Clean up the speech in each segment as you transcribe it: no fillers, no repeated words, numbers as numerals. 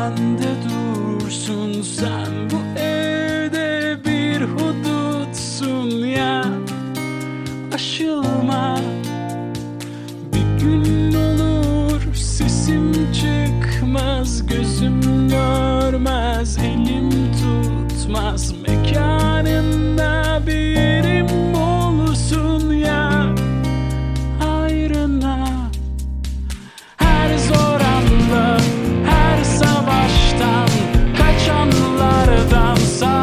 sende dursun. Sen bu evde bir hudutsun ya. Aşılma, bir gün olur sesim çıkmaz, gözüm görmez, elim tutmaz. Mekanında bir yerim olsun ya, ayrına. Her zor anda, her savaştan kaçanlardansa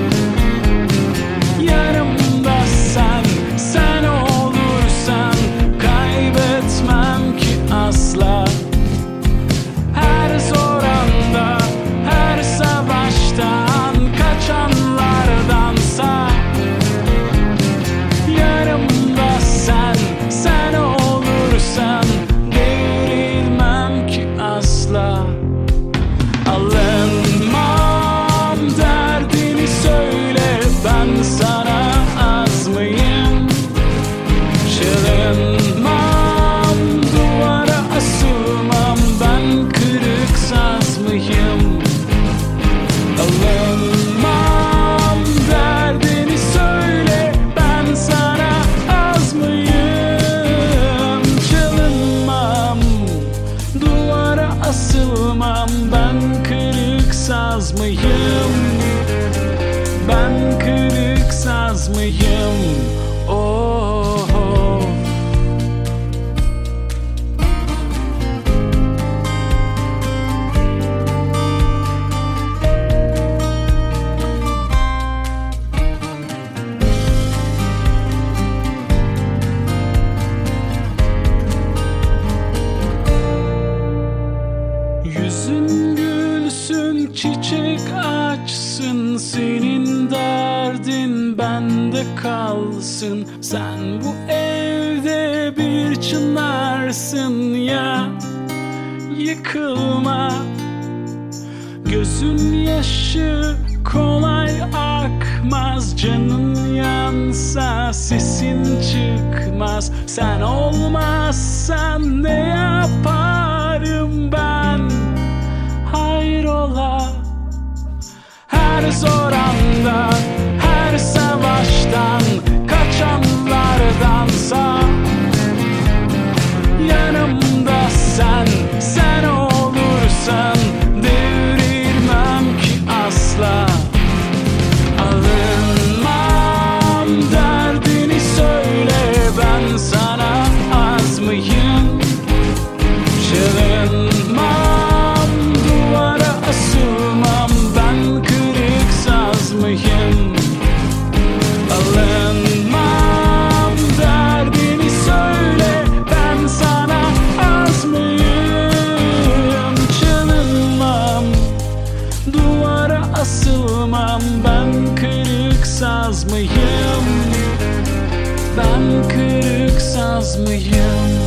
yanımda sen, sen olursan kaybetmem ki asla. Her zor anda, her savaştan kaçanlardansa yanımda sen, sen olursan devrilmem ki asla. Alınmam, derdini söyle, ben sana az mıyım? Çılınmam, duvara asılmam, ben kırık saz mıyım? Alınmam, derdini söyle, ben sana az mıyım? Çalınmam, duvara asılmam, ben kırık saz mıyım? Ben kırık saz mıyım? Oh, oh. Yüzün gülsün, çiçek açsın, senin derdin bende kalsın. Sen bu evde bir çınarsın ya, yıkılma. Gözün yaşı kolay akmaz, canın yansa sesin çıkmaz. Sen olmazsan ne yaparım ben? Hayrola? Her zor anda, her savaştan kaçanlardansa yanımda sen, sen olursan devrilmem ki asla. Alınmam, derdini söyle, ben sana az mıyım? Çılınmam, duvara asılmam, ben kırık saz mıyım? Alınmam, derdini söyle, ben sana az mıyım? Çılınmam, duvara asılmam, ben kırık saz mıyım? Ben kırık saz mıyım?